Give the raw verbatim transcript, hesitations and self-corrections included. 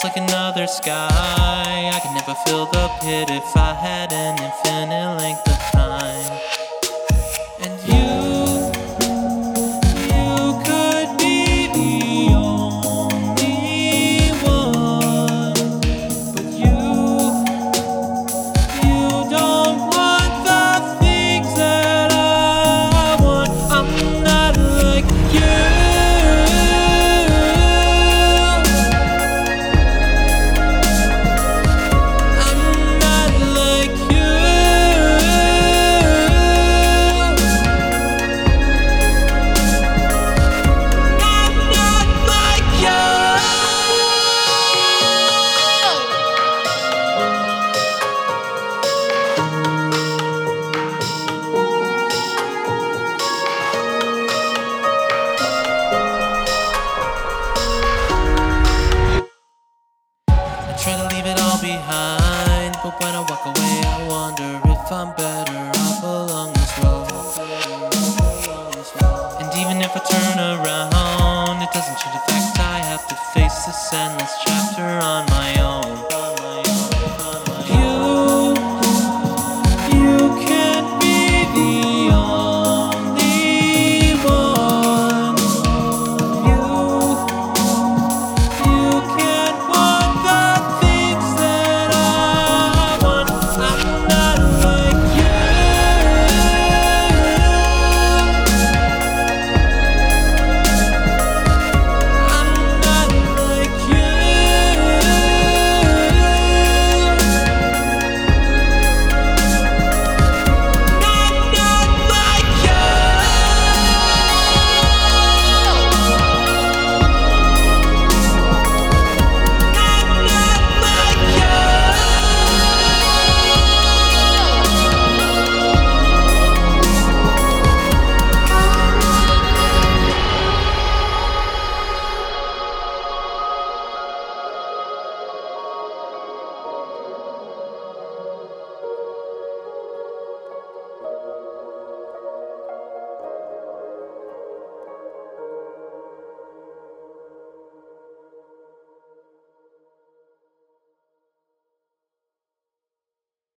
like another sky. I could never feel the pit if I had an infinite length of time. And you, you could be the only one. But you, you don't want the things that I want. I'm not like you. Try to leave it all behind, but when I walk away I wonder if I'm better off along this road. And even if I turn around, it doesn't change the fact I have to face this endless chapter on my